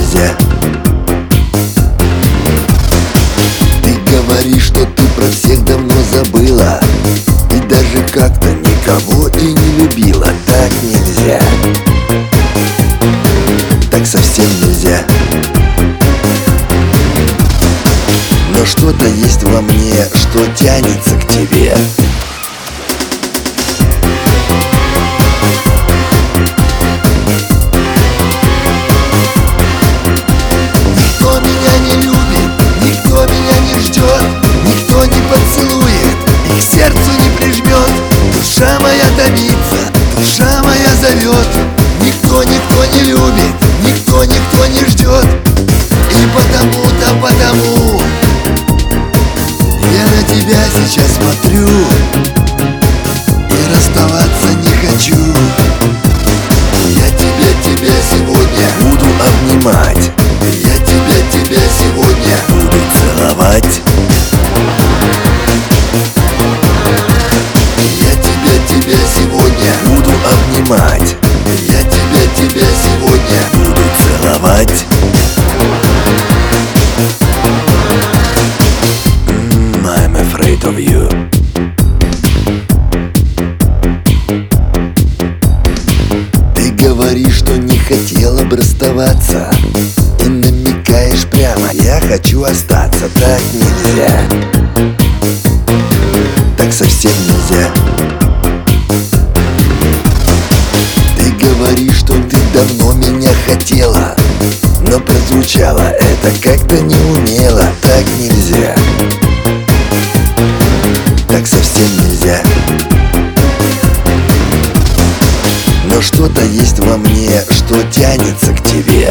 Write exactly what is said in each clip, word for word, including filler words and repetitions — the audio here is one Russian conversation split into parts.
нельзя. Ты говоришь, что ты про всех давно забыла, и даже как-то никого и не любила. Так нельзя, так совсем нельзя. Но что-то есть во мне, что тянется к тебе. Никто меня не любит, никто меня не ждет, никто не поцелует и к сердцу не прижмет. Душа моя томится, душа моя зовет. Никто, никто не любит, никто, никто не ждет. И потому-то, потому я на тебя сейчас смотрю и расставаться не хочу. Я тебя, тебя сегодня буду обнимать. Я тебя, тебя сегодня буду целовать. Я тебя, тебя сегодня буду обнимать. Я тебя, тебя сегодня буду целовать. I'm afraid of you. Ты говоришь, что не хотела бы расставаться, и намекаешь прямо: я хочу остаться. Так нельзя, так совсем нельзя. Ты говоришь, что ты давно меня хотела, но прозвучало это как-то неумело. Так нельзя, так совсем нельзя. Но что-то есть во мне, что тянется к тебе.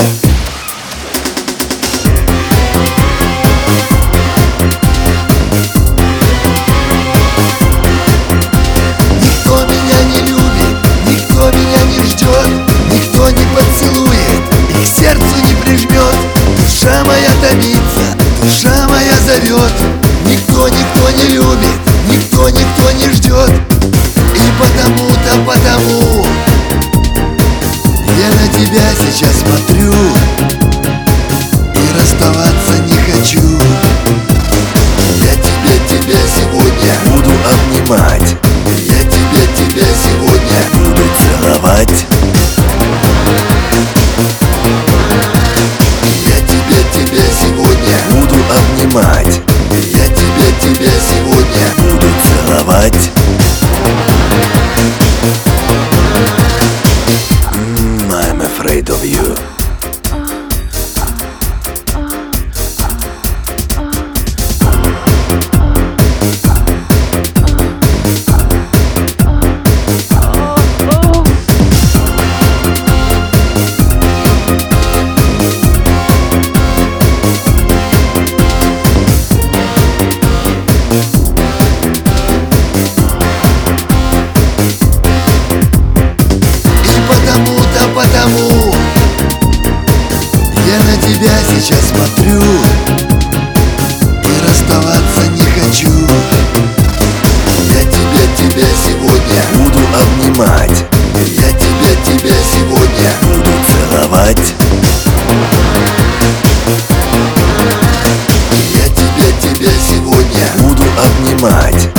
Никто меня не любит, никто меня не ждет, никто не поцелует и к сердцу не прижмет. Душа моя томится, душа моя зовет. Никто, никто не любит, никто, никто не ждет. И потому-то, потому я на тебя сейчас смотрю и расставаться не хочу. Я тебя, тебя сегодня буду обнимать. Я тебя, тебя сегодня буду целовать. Я тебя, тебя сегодня буду обнимать. Я тебя, тебя сегодня буду целовать. I'm afraid of you. Потому я на тебя сейчас смотрю и расставаться не хочу. Я тебя, тебя сегодня буду обнимать. Я тебя, тебя сегодня буду целовать. Я тебя, тебя сегодня буду обнимать.